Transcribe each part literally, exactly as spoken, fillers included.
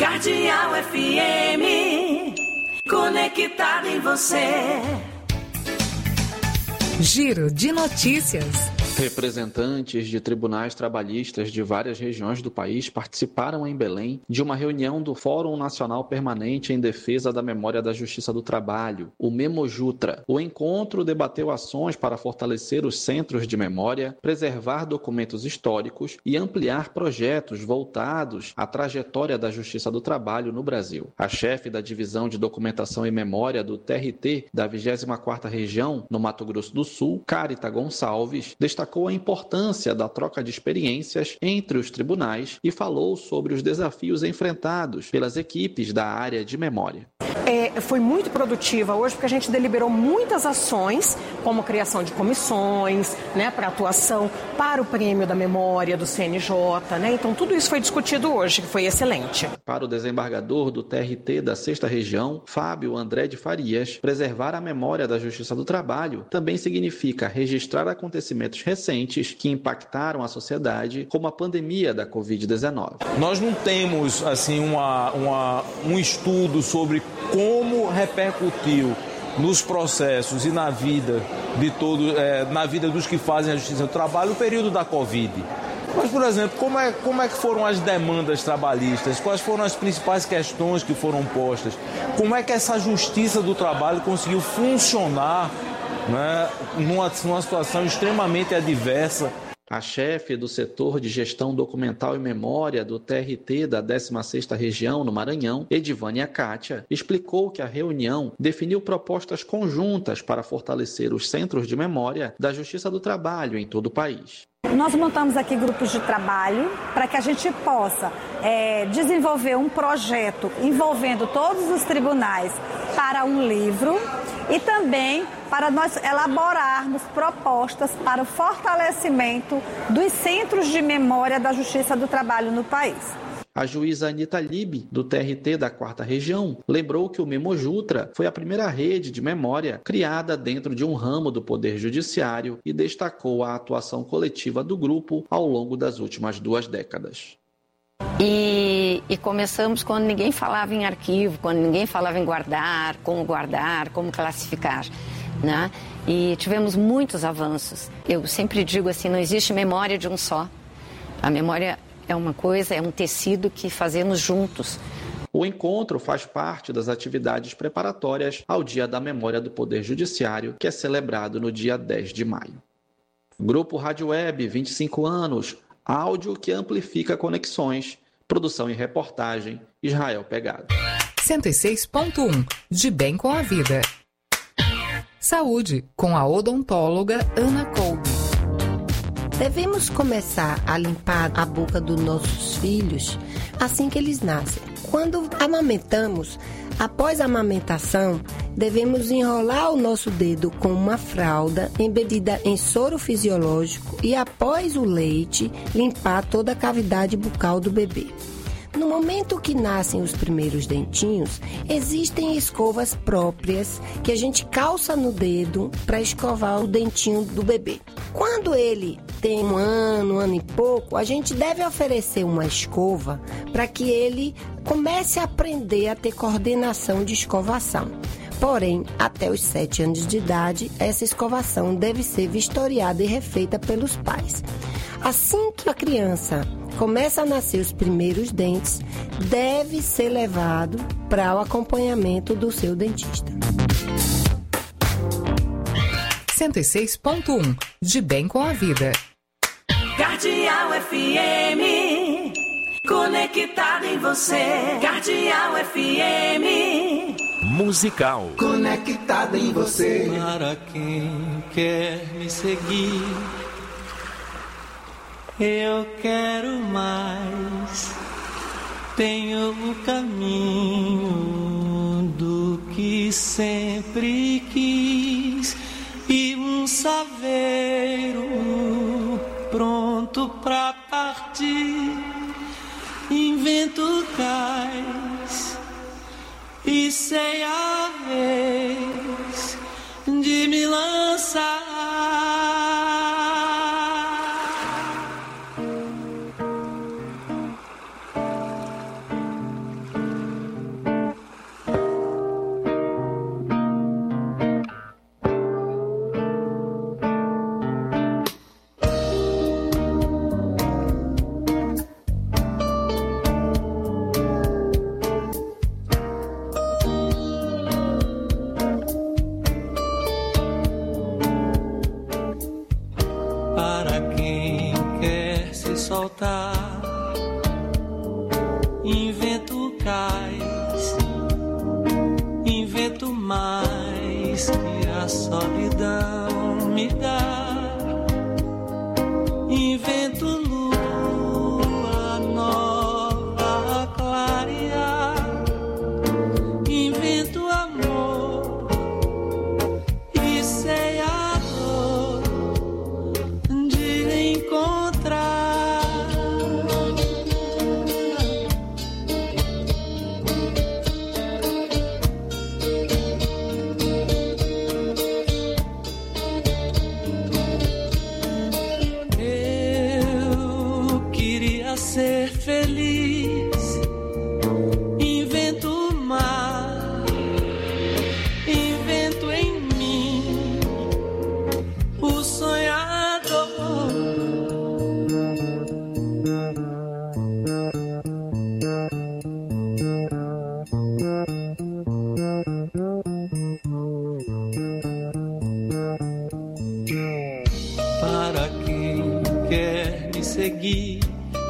Cardeal F M, conectado em você. Giro de notícias. Representantes de tribunais trabalhistas de várias regiões do país participaram em Belém de uma reunião do Fórum Nacional Permanente em Defesa da Memória da Justiça do Trabalho, o Memojutra. O encontro debateu ações para fortalecer os centros de memória, preservar documentos históricos e ampliar projetos voltados à trajetória da Justiça do Trabalho no Brasil. A chefe da Divisão de Documentação e Memória do T R T da vigésima quarta Região, no Mato Grosso do Sul, Carita Gonçalves, destacou a importância da troca de experiências entre os tribunais e falou sobre os desafios enfrentados pelas equipes da área de memória. É, foi muito produtiva hoje porque a gente deliberou muitas ações, como criação de comissões, né, para atuação para o prêmio da memória do C N J, né? Então tudo isso foi discutido hoje, que foi excelente. Para o desembargador do T R T da sexta Região, Fábio André de Farias, preservar a memória da Justiça do Trabalho também significa registrar acontecimentos recentes que impactaram a sociedade, como a pandemia da covid dezenove. Nós não temos assim uma, uma, um estudo sobre como repercutiu nos processos e na vida de todo, é, na vida dos que fazem a justiça do trabalho o período da Covid. Mas, por exemplo, como é, como é que foram as demandas trabalhistas? Quais foram as principais questões que foram postas? Como é que essa justiça do trabalho conseguiu funcionar, né, numa, numa situação extremamente adversa? A chefe do setor de gestão documental e memória do T R T da décima sexta Região, no Maranhão, Edivânia Kátia, explicou que a reunião definiu propostas conjuntas para fortalecer os centros de memória da Justiça do Trabalho em todo o país. Nós montamos aqui grupos de trabalho para que a gente possa é, desenvolver um projeto envolvendo todos os tribunais para um livro e também para nós elaborarmos propostas para o fortalecimento dos centros de memória da Justiça do Trabalho no país. A juíza Anita Libe, do T R T da quarta Região, lembrou que o Memojutra foi a primeira rede de memória criada dentro de um ramo do Poder Judiciário e destacou a atuação coletiva do grupo ao longo das últimas duas décadas. E, e começamos quando ninguém falava em arquivo, quando ninguém falava em guardar, como guardar, como classificar, né? E tivemos muitos avanços. Eu sempre digo assim, não existe memória de um só. A memória é uma coisa, é um tecido que fazemos juntos. O encontro faz parte das atividades preparatórias ao Dia da Memória do Poder Judiciário, que é celebrado no dia dez de maio. Grupo Rádio Web, vinte e cinco anos, áudio que amplifica conexões, produção e reportagem, Israel Pegado. cento e seis ponto um, de bem com a vida. Saúde, com a odontóloga Ana Kolbe. Devemos começar a limpar a boca dos nossos filhos assim que eles nascem. Quando amamentamos, após a amamentação, devemos enrolar o nosso dedo com uma fralda embebida em soro fisiológico e, após o leite, limpar toda a cavidade bucal do bebê. No momento que nascem os primeiros dentinhos, existem escovas próprias que a gente calça no dedo para escovar o dentinho do bebê. Quando ele tem um ano, um ano e pouco, a gente deve oferecer uma escova para que ele comece a aprender a ter coordenação de escovação. Porém, até os sete anos de idade, essa escovação deve ser vistoriada e refeita pelos pais. Assim que a criança começa a nascer os primeiros dentes, deve ser levado para o acompanhamento do seu dentista. cento e seis ponto um, de bem com a vida. Cardeal F M, conectado em você. Cardeal F M. Musical. Conectado em você. Para quem quer me seguir, eu quero mais. Tenho o caminho do que sempre quis e um saveiro pronto pra partir. Invento cais e sei a vez de me lançar. solidão me dá. Invento lua nova a clarear, invento amor e sei a dor de encontrar. Ser feliz, invento o mar, invento em mim o sonhador. Para quem quer me seguir,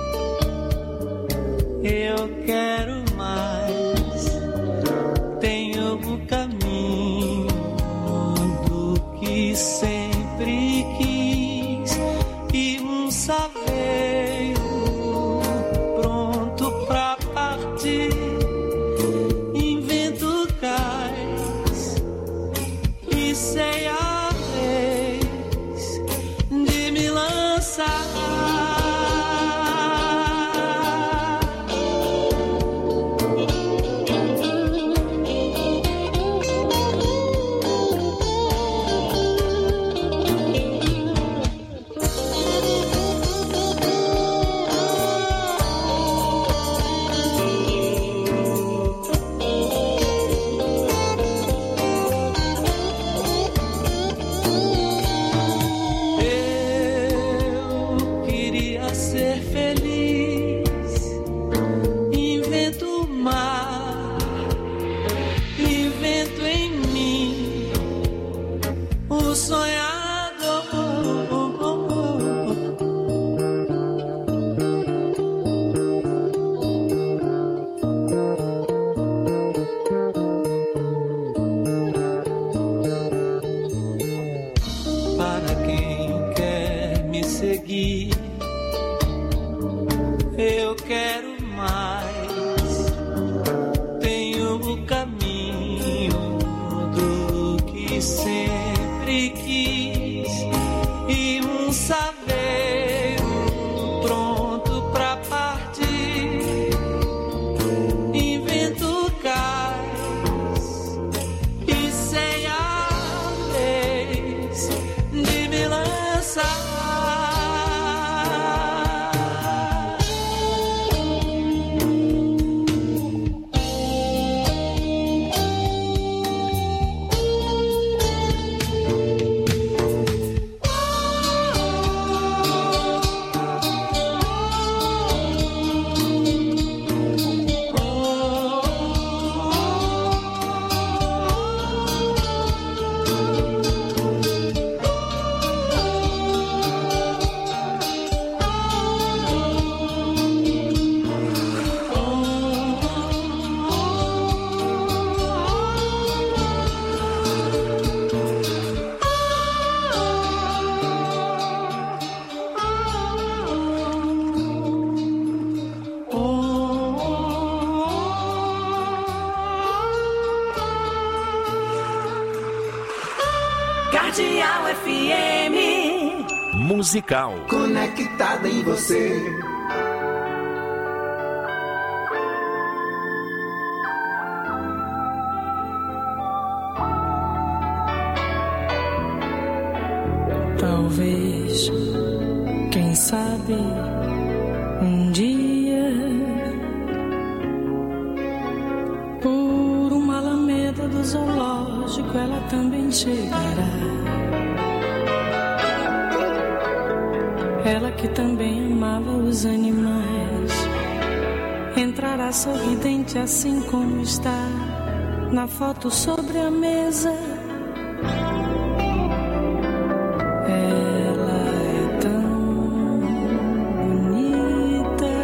eu quero mais, tenho o caminho do que sempre quis e um saveiro pronto pra partir. Invento cais e sei a vez de me lançar. Eu quero mais, tenho o caminho do que sempre quis e um saber pronto pra partir. Invento cais e sei a vez de me lançar. Cardeal F M Musical. Conectada em você. Talvez, quem sabe, um dia, por uma alameda do zoológico, ela também chegará. Ela que também amava os animais, entrará sorridente assim como está na foto sobre a mesa. Ela é tão bonita,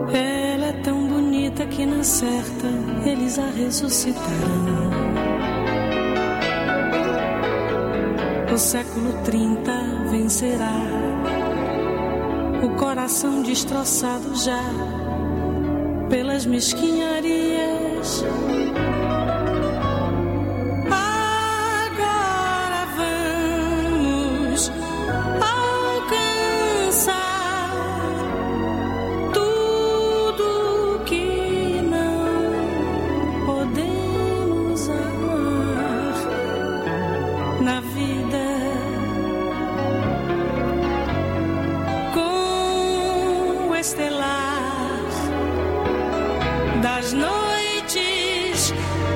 ela é tão bonita que na certa eles a ressuscitarão. o século trinta vencerá. O coração destroçado já pelas mesquinharias. Agora vamos alcançar tudo que não podemos amar na vida. Estelar das noites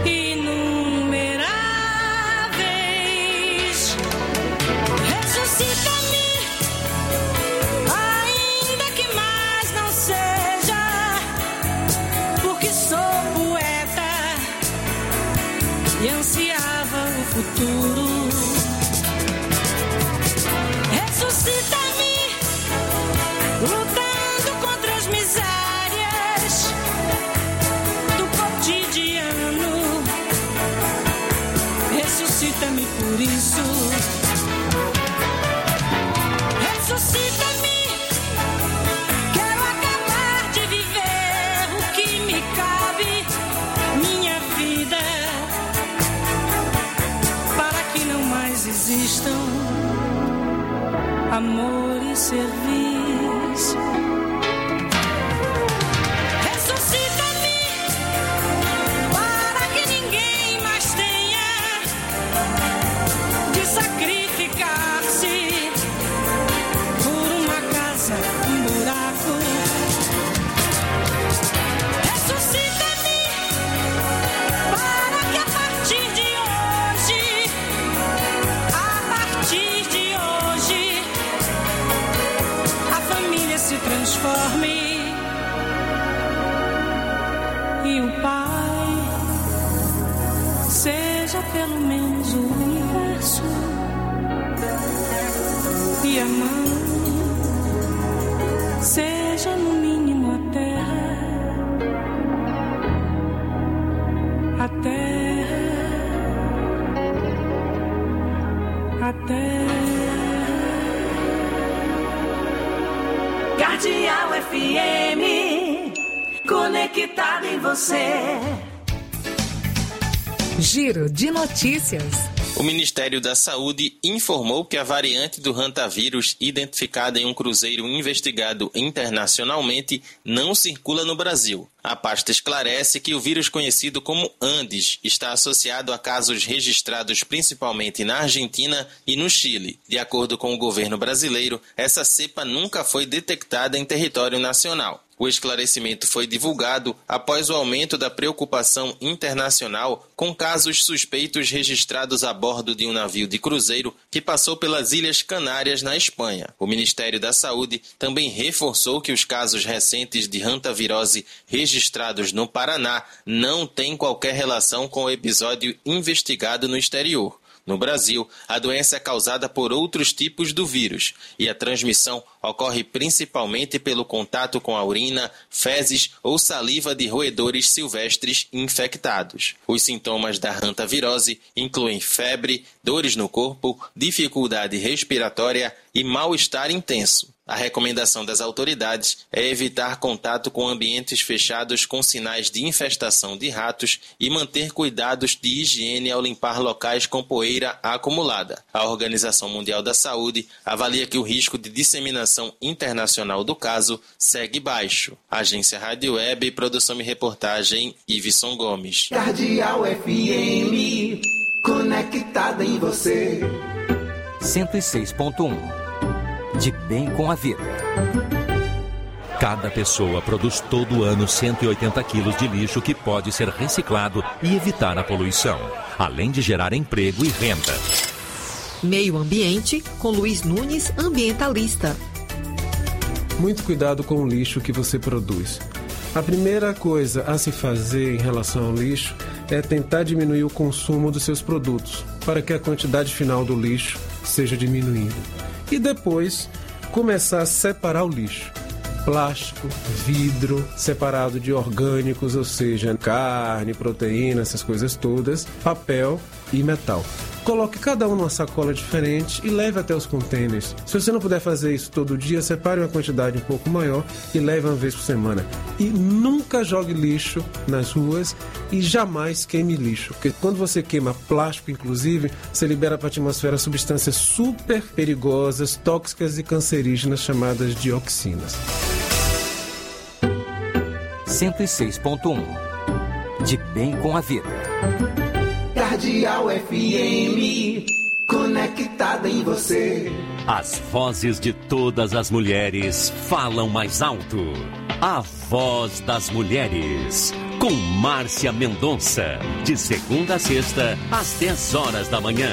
inumeráveis, ressuscita-me, ainda que mais não seja, porque sou poeta e ansiava o futuro. Ressuscita-me, lutando misérias do cotidiano. Ressuscita-me por isso. Ressuscita-me, quero acabar de viver o que me cabe, minha vida, para que não mais existam amor e serviço. Transforme e o Pai seja pelo menos o universo e a Mãe seja no mínimo a Terra, a Terra, a Terra. Cardeal F M, conectado em você. Giro de notícias. O Ministério da Saúde informou que a variante do hantavírus, identificada em um cruzeiro investigado internacionalmente, não circula no Brasil. A pasta esclarece que o vírus conhecido como Andes está associado a casos registrados principalmente na Argentina e no Chile. De acordo com o governo brasileiro, essa cepa nunca foi detectada em território nacional. O esclarecimento foi divulgado após o aumento da preocupação internacional com casos suspeitos registrados a bordo de um navio de cruzeiro que passou pelas Ilhas Canárias, na Espanha. O Ministério da Saúde também reforçou que os casos recentes de hantavirose registrados no Paraná não têm qualquer relação com o episódio investigado no exterior. No Brasil, a doença é causada por outros tipos do vírus e a transmissão ocorre principalmente pelo contato com a urina, fezes ou saliva de roedores silvestres infectados. Os sintomas da hantavirose incluem febre, dores no corpo, dificuldade respiratória e mal-estar intenso. A recomendação das autoridades é evitar contato com ambientes fechados com sinais de infestação de ratos e manter cuidados de higiene ao limpar locais com poeira acumulada. A Organização Mundial da Saúde avalia que o risco de disseminação internacional do caso segue baixo. Agência Rádio Web, produção e reportagem, Iveson Gomes. Cardeal F M, conectada em você. cento e seis ponto um. De bem com a vida. Cada pessoa produz todo ano cento e oitenta quilos de lixo que pode ser reciclado e evitar a poluição, além de gerar emprego e renda. Meio Ambiente, com Luiz Nunes, ambientalista. Muito cuidado com o lixo que você produz. A primeira coisa a se fazer em relação ao lixo é tentar diminuir o consumo dos seus produtos, para que a quantidade final do lixo seja diminuindo. E depois, começar a separar o lixo. Plástico, vidro, separado de orgânicos, ou seja, carne, proteína, essas coisas todas. Papel, e metal. Coloque cada um numa sacola diferente e leve até os containers. Se você não puder fazer isso todo dia, separe uma quantidade um pouco maior e leve uma vez por semana. E nunca jogue lixo nas ruas e jamais queime lixo. Porque quando você queima plástico, inclusive, você libera para a atmosfera substâncias super perigosas, tóxicas e cancerígenas chamadas dioxinas. cento e seis ponto um. De bem com a vida. Cardeal F M, conectada em você. As vozes de todas as mulheres falam mais alto. A Voz das Mulheres, com Márcia Mendonça, de segunda a sexta, às dez horas da manhã.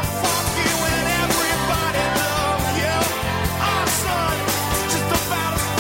Just about as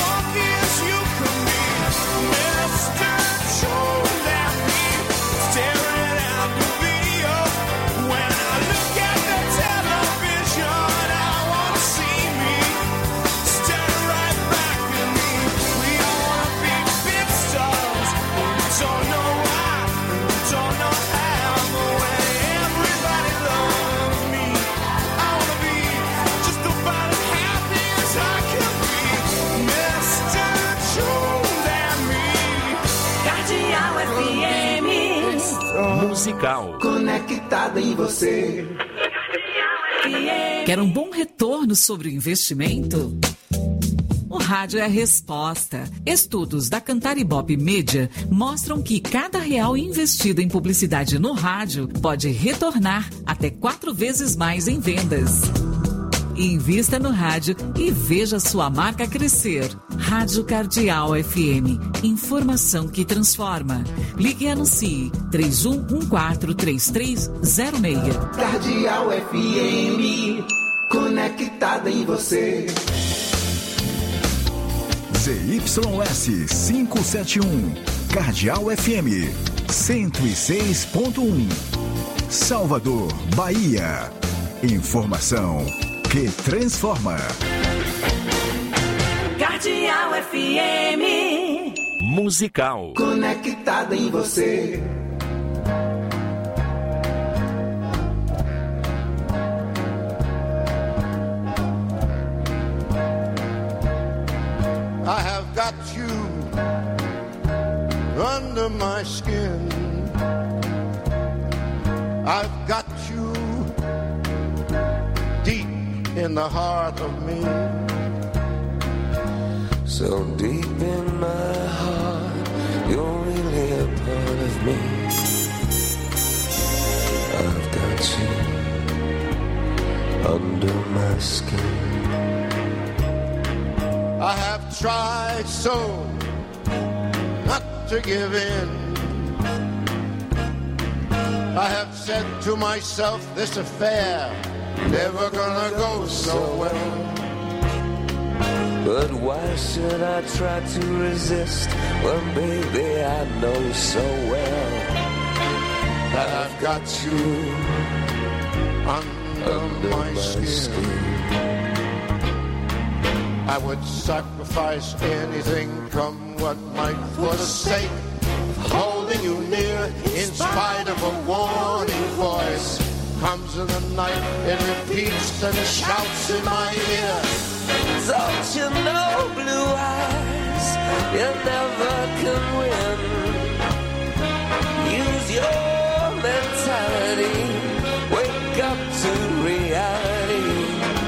Musical. Conectada em você. Quer um bom retorno sobre o investimento? O rádio é a resposta. Estudos da Cantar Ibope Media mostram que cada real investido em publicidade no rádio pode retornar até quatro vezes mais em vendas. Invista no rádio e veja sua marca crescer. Rádio Cardeal F M. Informação que transforma. Ligue e anuncie três um um quatro, três três zero seis. Cardeal F M. Conectada em você. Z Y S quinhentos e setenta e um. Cardeal F M. cento e seis ponto um. Salvador, Bahia. Informação que transforma. Cardeal F M. Musical. Conectada em você. I have got you under my skin. I've got you deep in the heart of me. So deep in my heart, you're really a part of me. I've got you under my skin. I have tried so not to give in. I have said to myself, this affair never gonna go so well. But why should I try to resist when, baby, I know so well that I've got you under, under my, my skin. skin. I would sacrifice anything, come what might, for the sake of holding you near, in spite of a warning voice. Comes in the night, it repeats and shouts in my ear. Don't you know, blue eyes, you never can win. Use your mentality, wake up to reality.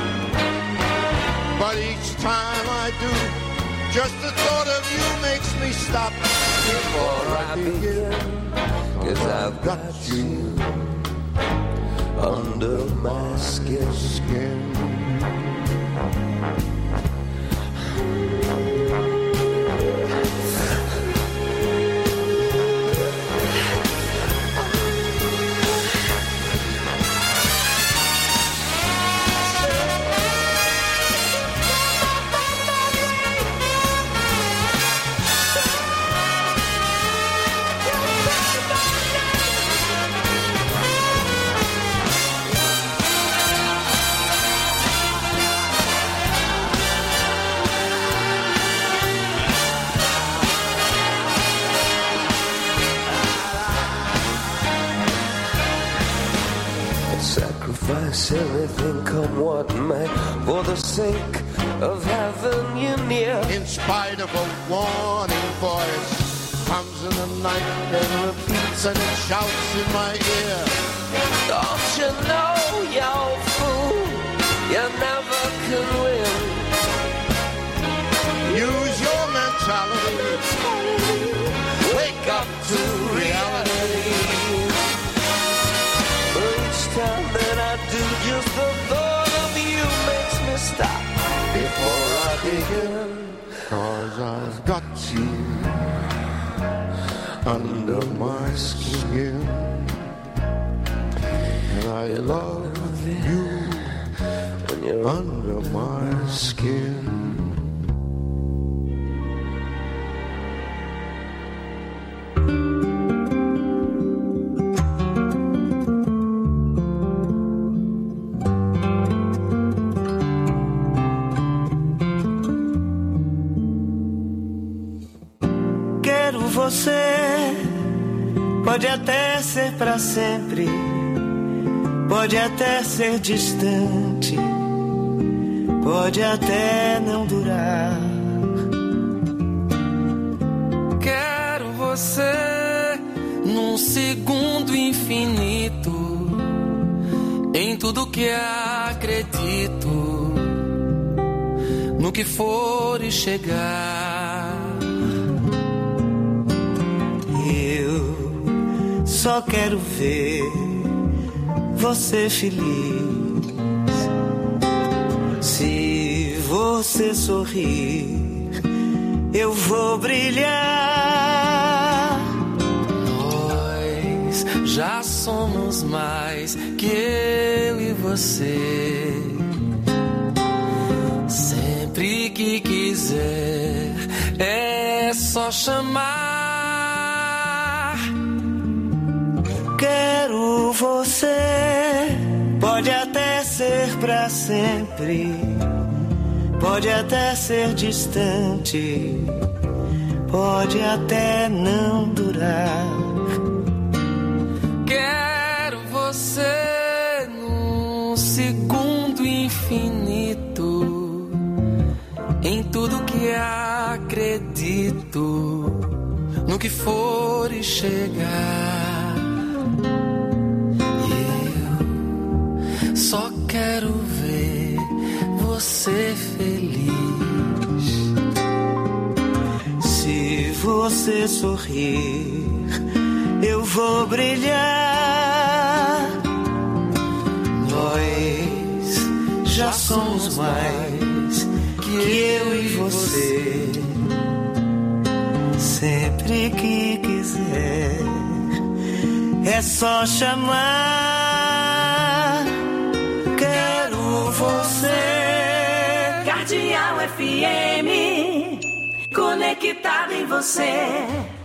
But each time I do, just the thought of you makes me stop before I begin. Cause I've got you under my skin. skin. Sacrifice everything, come what may, for the sake of having you near. In spite of a warning voice, comes in the night and repeats and it shouts in my ear. Don't you know, you fool, you never can win. Use your mentality, wake up to reality. Time that I do, just the thought of you makes me stop before I begin. Cause I've got you under my skin. And I love you when you're under my skin. Você pode até ser pra sempre, pode até ser distante, pode até não durar. Quero você num segundo infinito, em tudo que acredito, no que for e chegar. Eu só quero ver você feliz. Se você sorrir, eu vou brilhar. Nós já somos mais que eu e você. Sempre que quiser, é só chamar. Quero você, pode até ser pra sempre, pode até ser distante, pode até não durar. Quero você num segundo infinito, em tudo que acredito, no que for e chegar. Eu só quero ver você feliz. Se você sorrir, eu vou brilhar. Nós já somos mais que eu e você. Sempre que quiser, é só chamar. Quero você. Cardeal F M, conectado em você.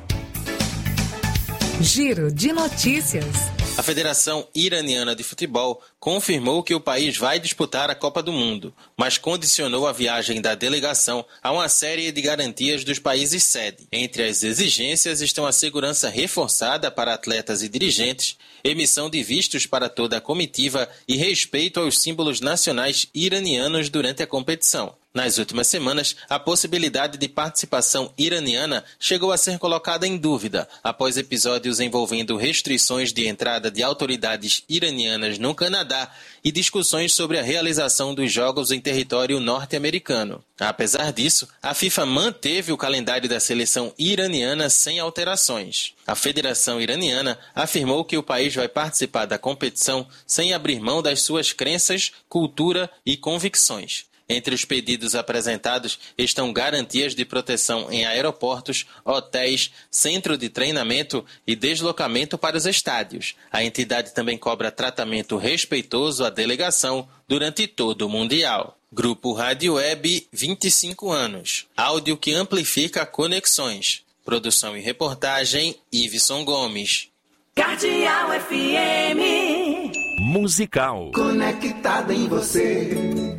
Giro de notícias. A Federação Iraniana de Futebol confirmou que o país vai disputar a Copa do Mundo, mas condicionou a viagem da delegação a uma série de garantias dos países sede. Entre as exigências estão a segurança reforçada para atletas e dirigentes, emissão de vistos para toda a comitiva e respeito aos símbolos nacionais iranianos durante a competição. Nas últimas semanas, a possibilidade de participação iraniana chegou a ser colocada em dúvida após episódios envolvendo restrições de entrada de autoridades iranianas no Canadá e discussões sobre a realização dos jogos em território norte-americano. Apesar disso, a FIFA manteve o calendário da seleção iraniana sem alterações. A Federação Iraniana afirmou que o país vai participar da competição sem abrir mão das suas crenças, cultura e convicções. Entre os pedidos apresentados estão garantias de proteção em aeroportos, hotéis, centro de treinamento e deslocamento para os estádios. A entidade também cobra tratamento respeitoso à delegação durante todo o Mundial. Grupo Rádio Web, vinte e cinco anos. Áudio que amplifica conexões. Produção e reportagem, Iveson Gomes. Cardeal F M. Musical. Conectada em você.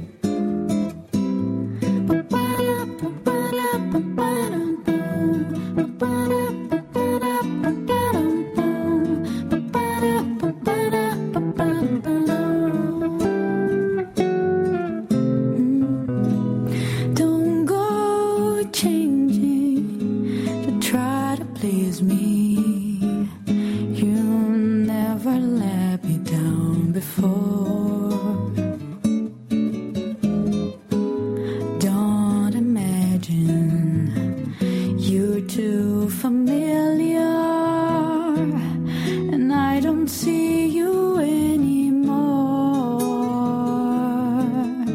Don't go changing to try to please me. You never let me down before. Don't imagine you're too familiar, and I don't see you anymore.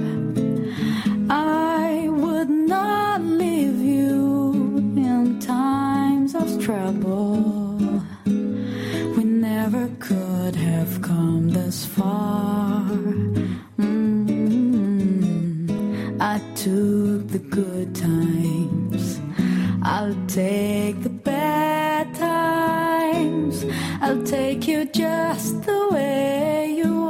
I would not leave you in times of trouble. We never could have come this far. Mm-hmm. I took the good times, I'll take the bad times. I'll take you just the way you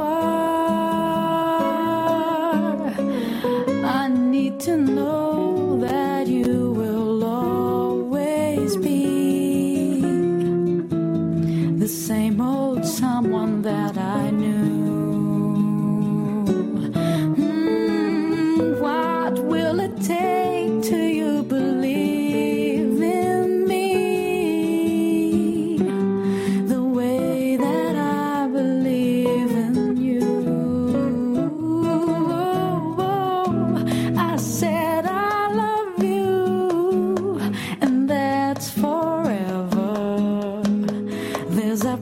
are. I need to know that you will always be the same old someone that I knew. Mm, what will it take till you believe in me?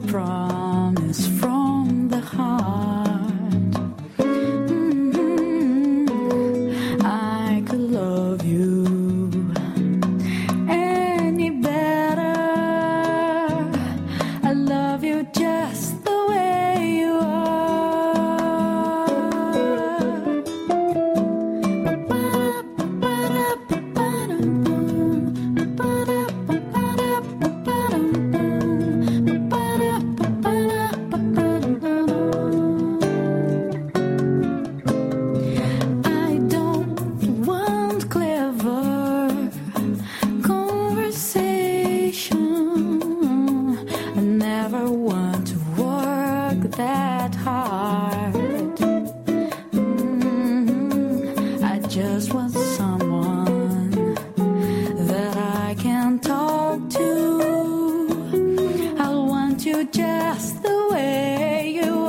promise from the heart. Mm-hmm. I could love you any better. I love you just the way you are. I don't want clever conversation. I never want to work that hard. Mm, I just want someone that I can talk to. I want you just the way you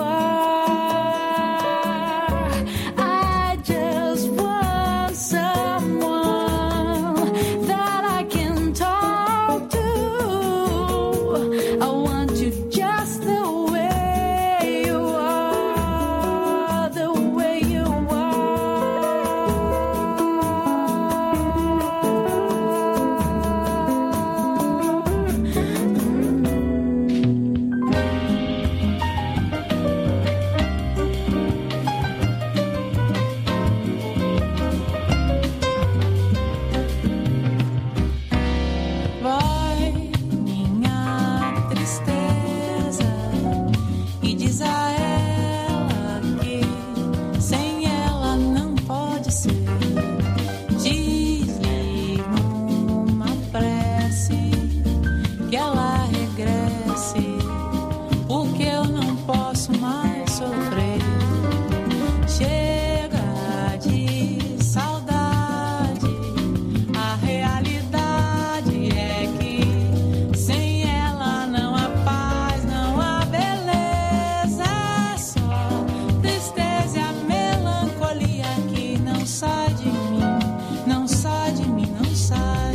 are. I just want someone that I can talk to. I want you just the way you are, the way you Vai minha tristeza e diz a ela que sem ela não pode ser. Diz-lhe numa prece que ela regresse, porque eu não posso mais sofrer. Chega de saudade, a realidade é que sem ela não há paz, não há beleza, é só tristeza e a melancolia que não sai de mim, não sai de mim, não sai.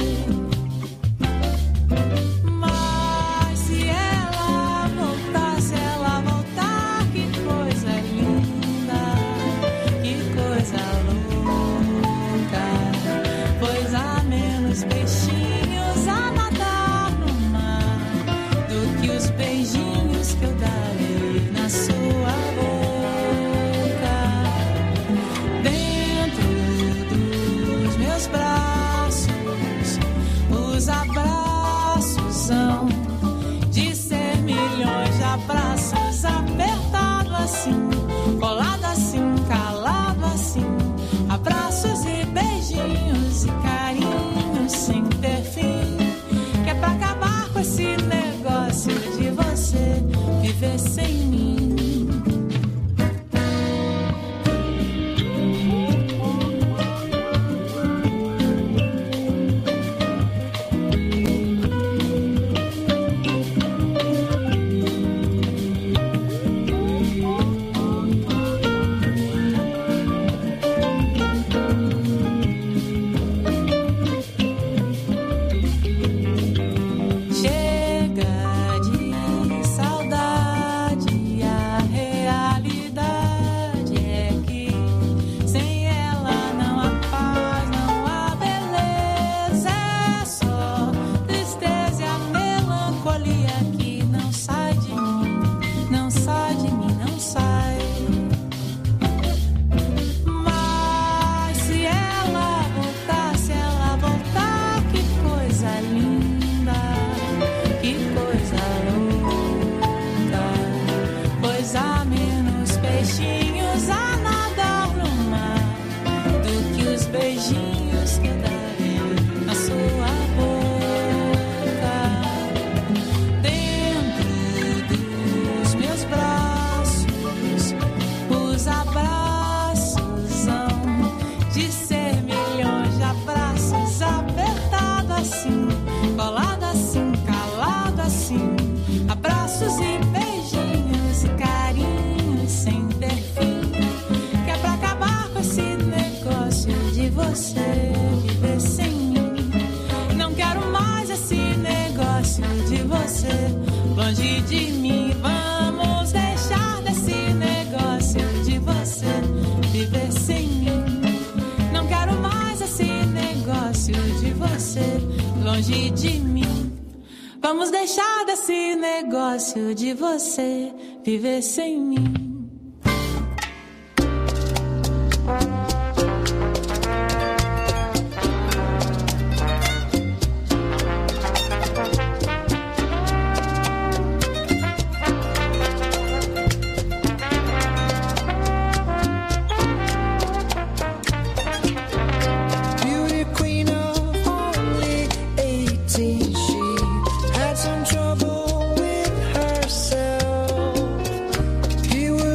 Mas se ela voltar, se ela voltar, que coisa linda, que coisa louca, pois há menos peixinhos a nadar no mar do que os beijinhos que eu darei na sua boca. Dentro dos meus braços, os abraços são de ser milhões de abraços, apertado assim, colado assim, calado assim, abraços e beijinhos e carinhos sem ter fim, que é pra acabar com esse negócio de você viver sem mim. Chega de saudade, a realidade é que sem ela não há paz, não há beleza, é só tristeza e a melancolia que não sai de mim, não sai de mim, não sai. Mas se ela voltar, se ela voltar, que coisa linda, que coisa louca, pois há menos peixinhos a nadar no mar do que os beijinhos que eu darei na sua boca. Dentro dos meus braços, os abraços são de ser milhões de abraços, apertado assim, colado assim, calado assim, abraços e beijinhos e carinhos sem ter fim, que é pra acabar com esse negócio de você viver sem mim. Não quero mais esse negócio de você longe de mim. fugir de mim. Vamos deixar desse negócio de você viver sem mim. He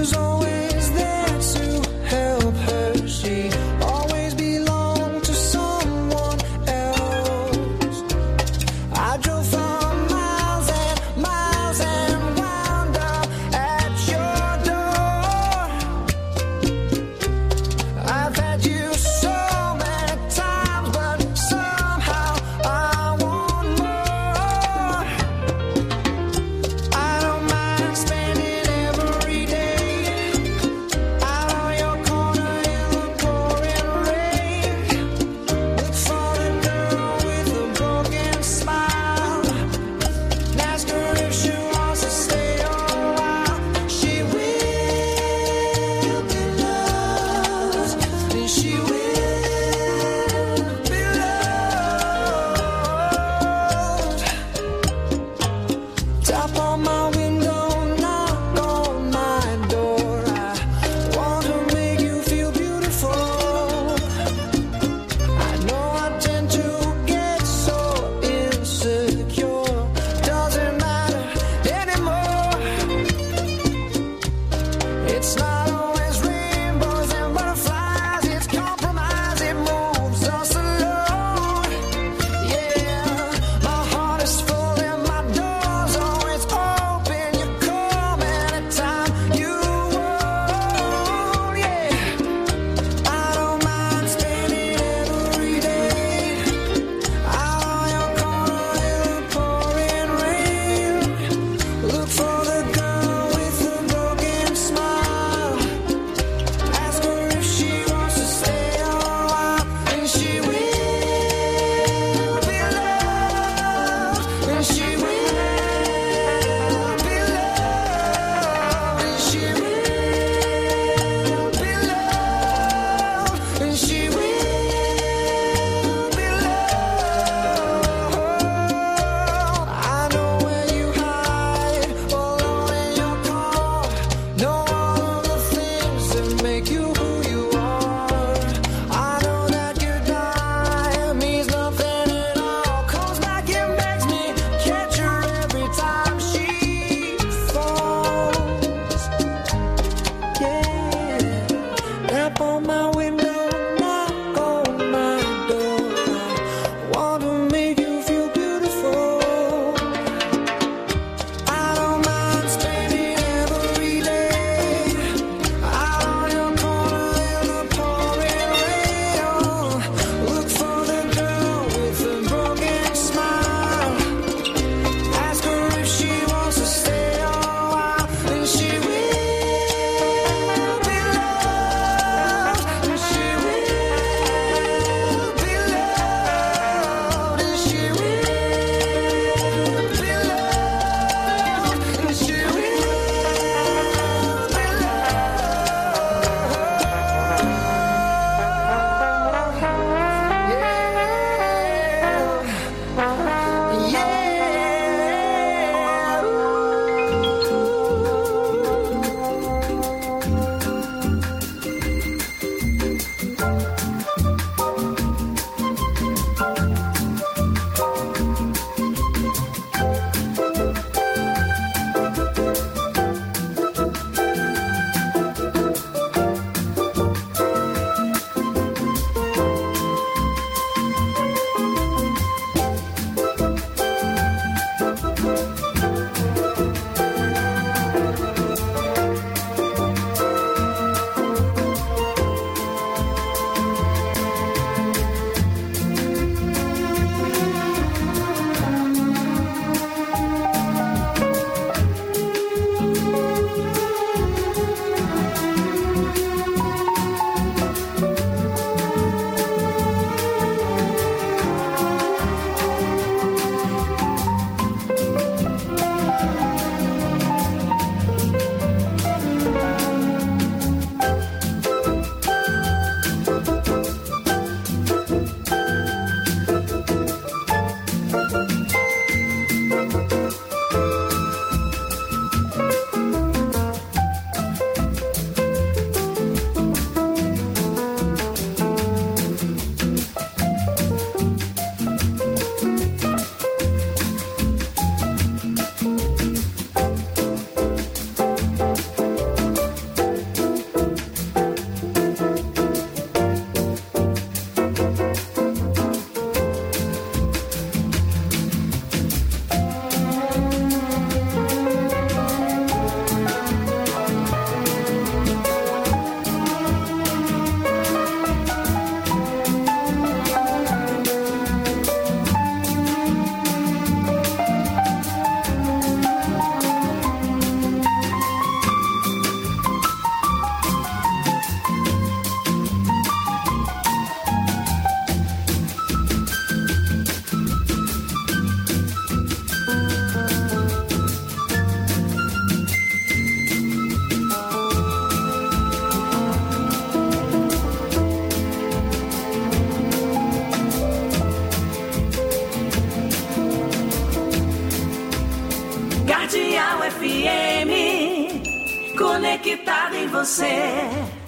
Cardeal F M, conectada em você.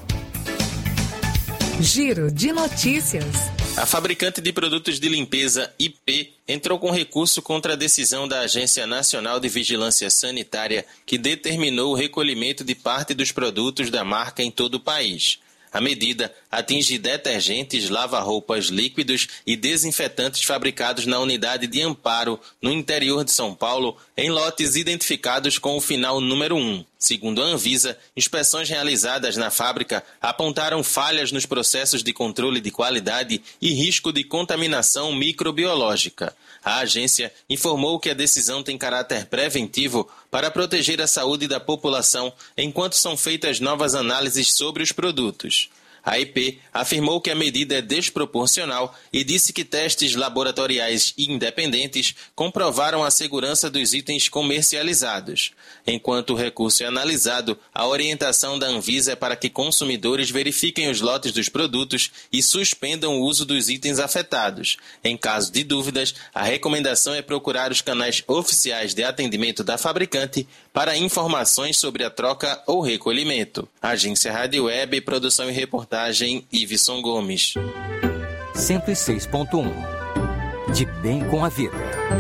Giro de notícias. A fabricante de produtos de limpeza I P entrou com recurso contra a decisão da Agência Nacional de Vigilância Sanitária que determinou o recolhimento de parte dos produtos da marca em todo o país. A medida atinge detergentes, lava-roupas líquidos e desinfetantes fabricados na unidade de Amparo, no interior de São Paulo, em lotes identificados com o final número um. Segundo a Anvisa, inspeções realizadas na fábrica apontaram falhas nos processos de controle de qualidade e risco de contaminação microbiológica. A agência informou que a decisão tem caráter preventivo para proteger a saúde da população enquanto são feitas novas análises sobre os produtos. A I P afirmou que a medida é desproporcional e disse que testes laboratoriais independentes comprovaram a segurança dos itens comercializados. Enquanto o recurso é analisado, a orientação da Anvisa é para que consumidores verifiquem os lotes dos produtos e suspendam o uso dos itens afetados. Em caso de dúvidas, a recomendação é procurar os canais oficiais de atendimento da fabricante para informações sobre a troca ou recolhimento. Agência Rádio Web, produção e reportagem. Iveson Gomes. cento e seis ponto um. De bem com a vida.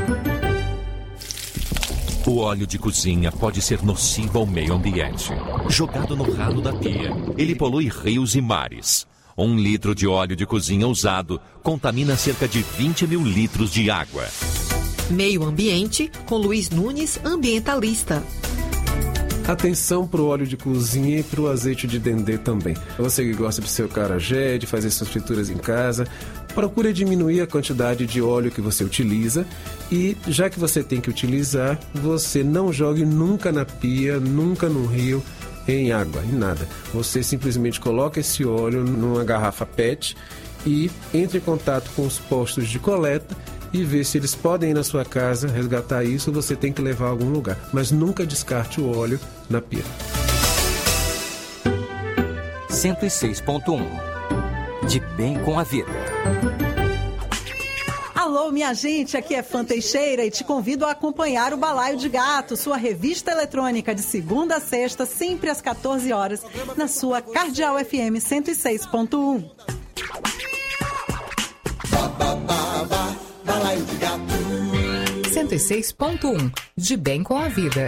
O óleo de cozinha pode ser nocivo ao meio ambiente. Jogado no ralo da pia, ele polui rios e mares. Um litro de óleo de cozinha usado contamina cerca de vinte mil litros de água. Meio Ambiente, com Luiz Nunes, ambientalista. Atenção para o óleo de cozinha e para o azeite de dendê também. Você que gosta de seu acarajé, de fazer suas frituras em casa, procure diminuir a quantidade de óleo que você utiliza e, já que você tem que utilizar, você não jogue nunca na pia, nunca no rio, em água, em nada. Você simplesmente coloca esse óleo numa garrafa P E T e entre em contato com os postos de coleta e ver se eles podem ir na sua casa resgatar isso, ou você tem que levar a algum lugar. Mas nunca descarte o óleo na pia. cento e seis ponto um. De bem com a vida. Alô, minha gente, aqui é Fã Teixeira e te convido a acompanhar o Balaio de Gato, sua revista eletrônica de segunda a sexta, sempre às quatorze horas, na sua Cardeal F M cento e seis ponto um. Balaio de Gato. cento e seis ponto um. De bem com a vida.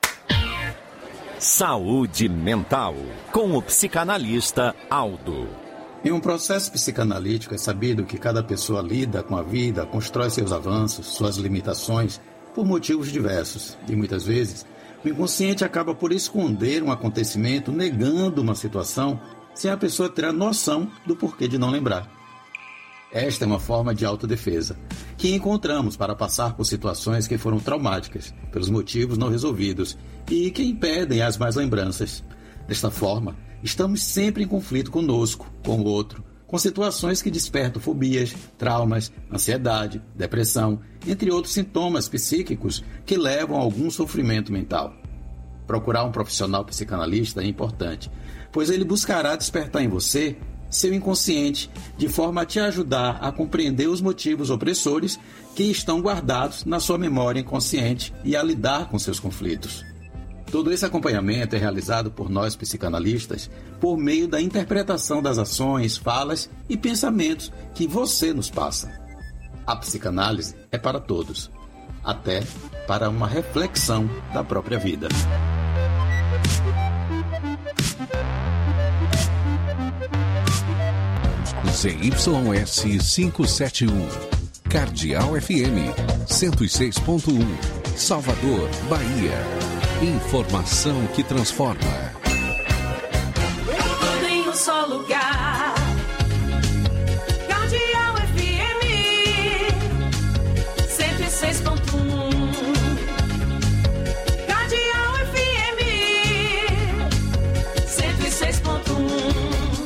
Saúde mental, com o psicanalista Aldo. Em um processo psicanalítico é sabido que cada pessoa lida com a vida, constrói seus avanços, suas limitações, por motivos diversos. E muitas vezes, o inconsciente acaba por esconder um acontecimento, negando uma situação, sem a pessoa ter a noção do porquê de não lembrar. Esta é uma forma de autodefesa, que encontramos para passar por situações que foram traumáticas, pelos motivos não resolvidos, e que impedem as más lembranças. Desta forma, estamos sempre em conflito conosco, com o outro, com situações que despertam fobias, traumas, ansiedade, depressão, entre outros sintomas psíquicos que levam a algum sofrimento mental. Procurar um profissional psicanalista é importante, pois ele buscará despertar em você seu inconsciente, de forma a te ajudar a compreender os motivos opressores que estão guardados na sua memória inconsciente e a lidar com seus conflitos. Todo esse acompanhamento é realizado por nós psicanalistas por meio da interpretação das ações, falas e pensamentos que você nos passa. A psicanálise é para todos, até para uma reflexão da própria vida. Z Y S quinhentos e setenta e um, Cardeal F M cento e seis ponto um, Salvador, Bahia. Informação que transforma. Tudo em um só lugar. Cardeal F M cento e seis ponto um. Cardeal F M cento e seis ponto um.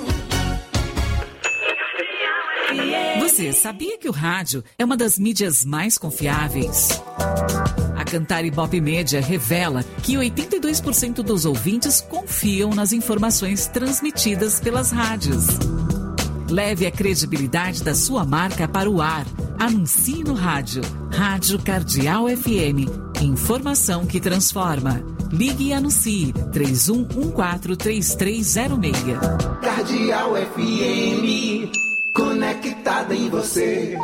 Você sabia que o rádio é uma das mídias mais confiáveis? A Cantar Ibope Média revela que oitenta e dois por cento dos ouvintes confiam nas informações transmitidas pelas rádios. Leve a credibilidade da sua marca para o ar. Anuncie no rádio. Rádio Cardeal F M. Informação que transforma. Ligue e anuncie três um um quatro, três três zero seis. Cardeal F M, conectada em você.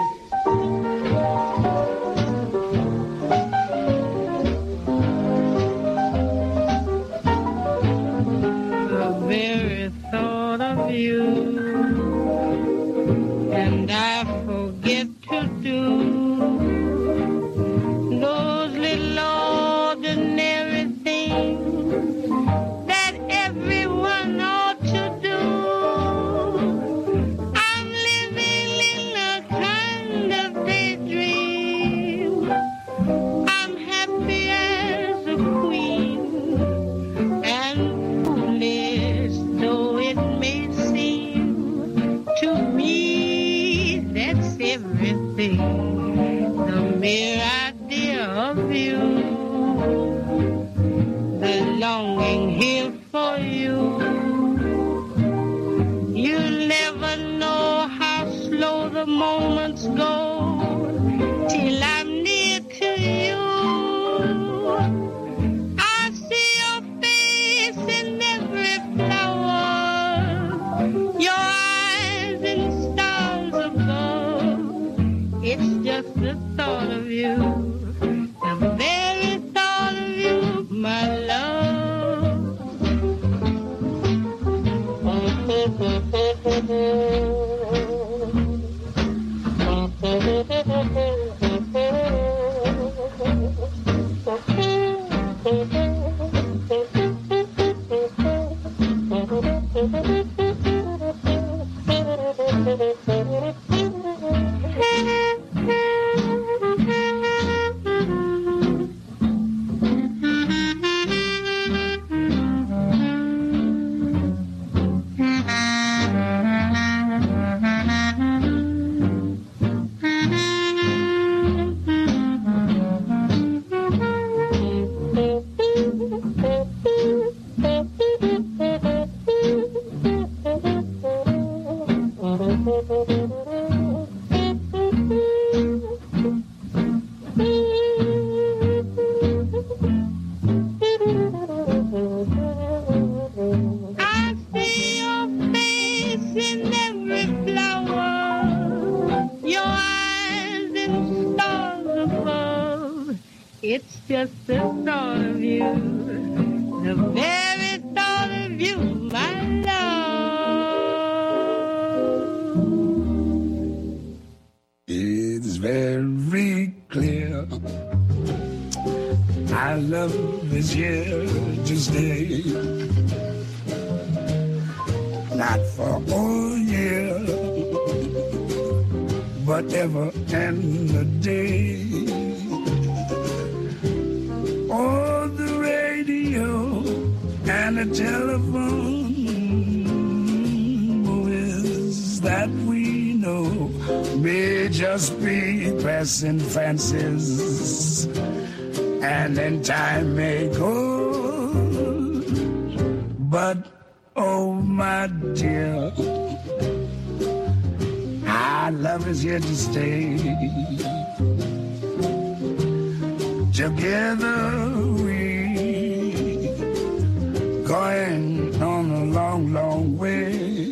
The very thought of you, and I forget to do those little ordinary things that everyone ought to do. I'm living in a kind of daydream. I'm happy as a queen, and foolish though it may seem to me, that's everything. The mere idea of you, the longing here for you. You'll never know how slow the moments go till I'm near to you. I see your face in every flower, your eyes in stars above. It's just the thought of you, the very thought of you, my love. I see your face in every flower, your eyes in stars above. It's just the thought of you, the very thought of you, my love. It's very clear our love is here to stay. Not for all year, but ever and a day. Oh, the radio and the telephone is that we know may just be passing fancies, and then time may go, but oh my dear, our love is here to stay. Together we going on a long, long way.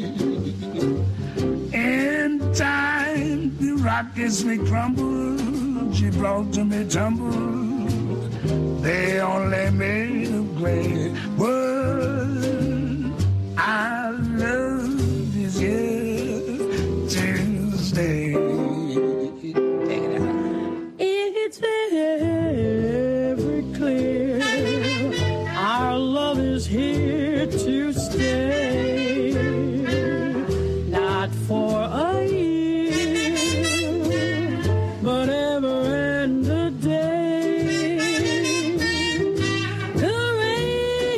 In time the rockets may crumble, Gibraltar may tumble, they only made of clay, but our love is here to stay. It's very clear our love is here to stay, not for a year, but ever and a day. The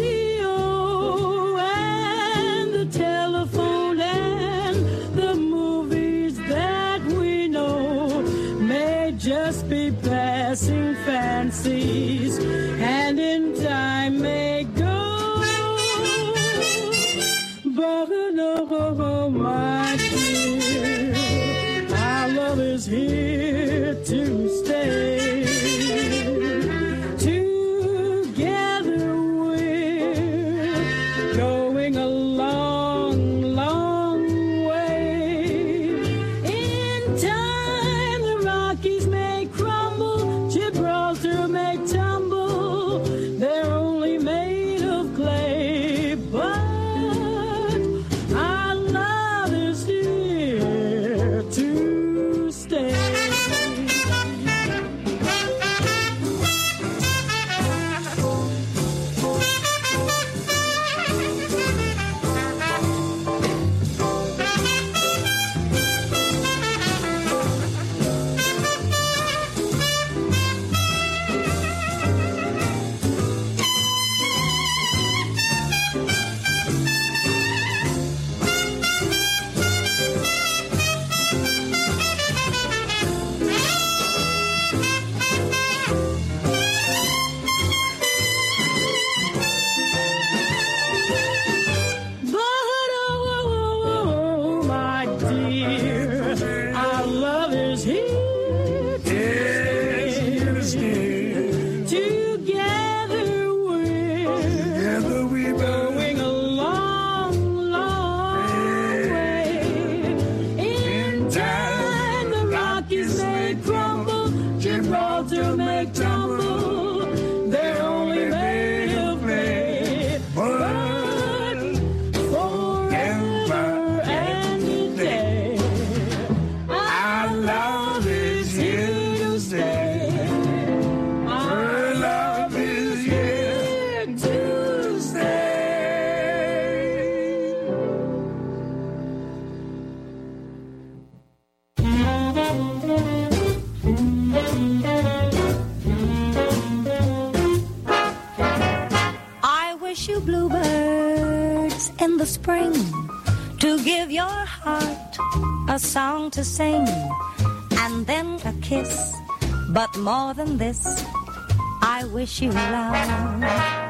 bluebirds in the spring to give your heart a song to sing and then a kiss. But more than this, I wish you love.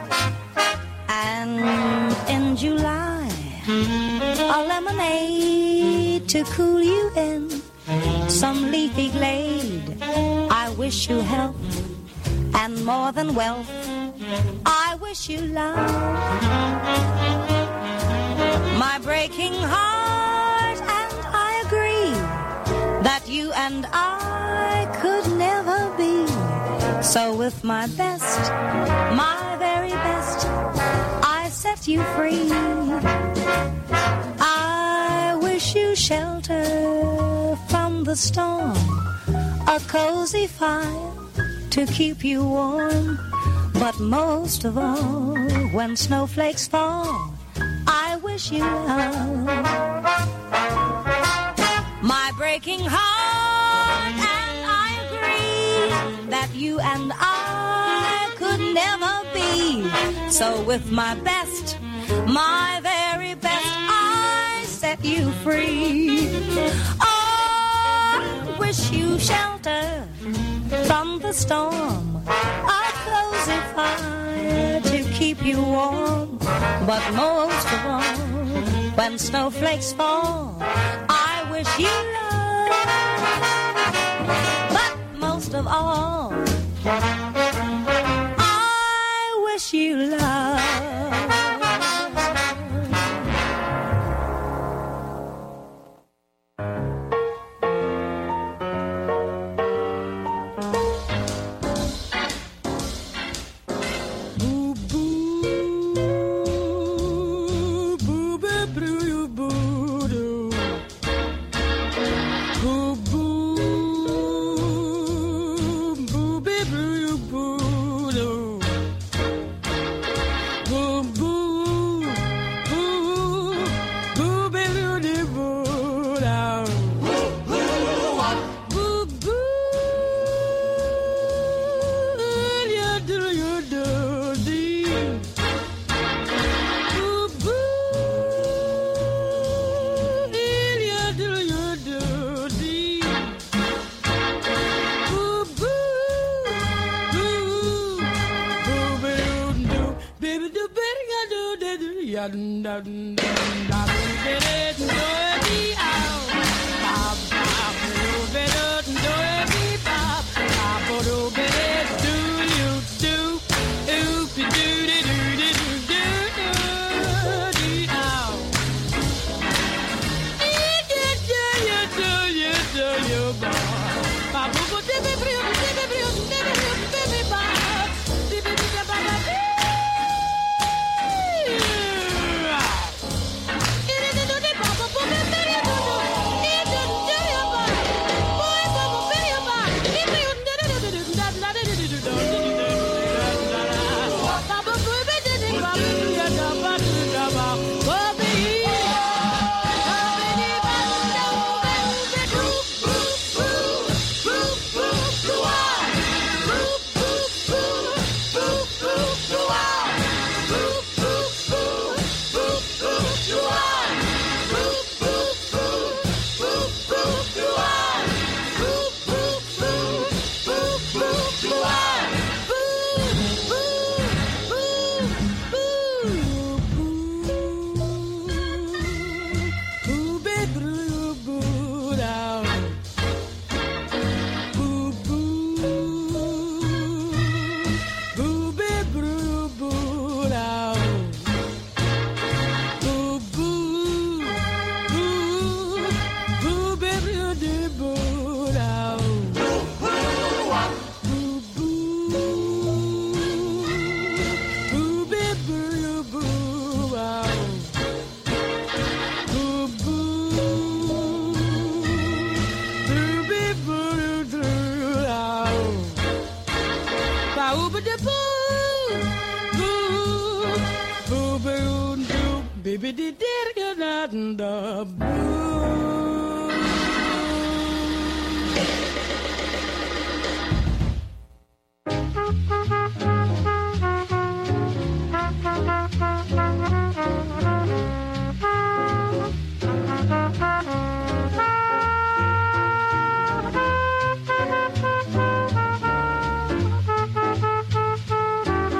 And in July, a lemonade to cool you in some leafy glade. I wish you health and more than wealth. I wish you love. My breaking heart and I agree that you and I could never be. So with my best, my very best, I set you free. I wish you shelter from the storm, a cozy fire to keep you warm. But most of all, when snowflakes fall, I wish you love. My breaking heart and I agree that you and I could never be. So with my best, my very best, I set you free. I wish you shelter from the storm, a cozy fire to keep you warm. But most of all, when snowflakes fall, I wish you love. But most of all, I wish you love.